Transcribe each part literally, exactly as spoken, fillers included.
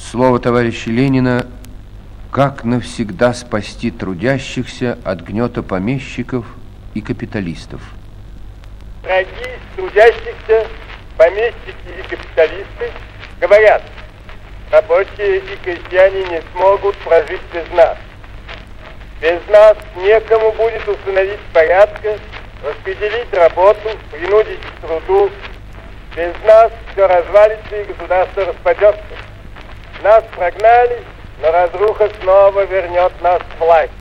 Слово товарища Ленина: как навсегда спасти трудящихся от гнета помещиков и капиталистов. Враги трудящихся, помещики и капиталисты говорят: рабочие и крестьяне не смогут прожить без нас. Без нас некому будет установить порядка, распределить работу, принудить к труду. Без нас все развалится и государство распадется. Нас прогнали, но разруха снова вернет нас к власти.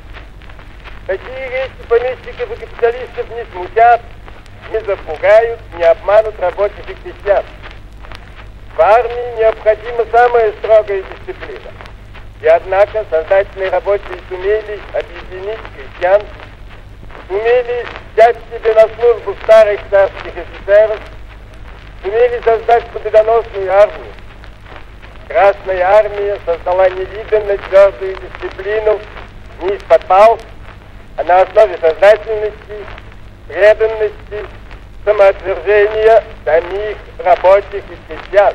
Такие речи помещиков и капиталистов не смутят, не запугают, не обманут рабочих и крестьян. В армии необходима самая строгая дисциплина. И однако сознательные рабочие сумели объединить крестьян, сумели взять себе на службу старых царских офицеров, сумели создать победоносную армию. Красная армия создала невиданно твердую дисциплину не из-под палки, а на основе сознательности, преданности, самоотвержения самих рабочих и крестьян.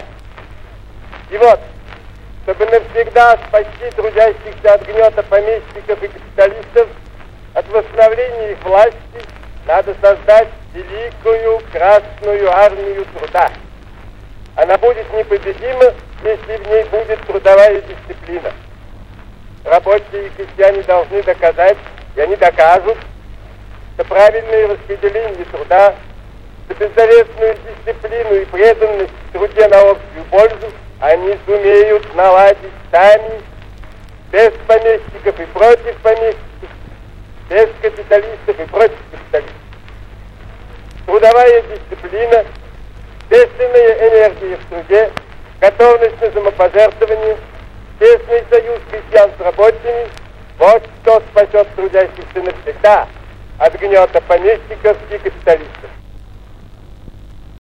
И вот, чтобы навсегда спасти трудящихся от гнета помещиков и капиталистов, от восстановления их власти, надо создать великую Красную армию труда. Она будет непобедима, если в ней будет трудовая дисциплина. Рабочие и крестьяне должны доказать, и они докажут, что правильное распределение труда, что беззаветную дисциплину и преданность в труде на общую пользу они сумеют наладить сами, без помещиков и против помещиков, без капиталистов и против капиталистов. Трудовая дисциплина, бешеная энергия в труде, готовность на самопожертвование, тесный союз крестьян с рабочими — вот что спасет трудящихся навсегда от гнета помещиков и капиталистов.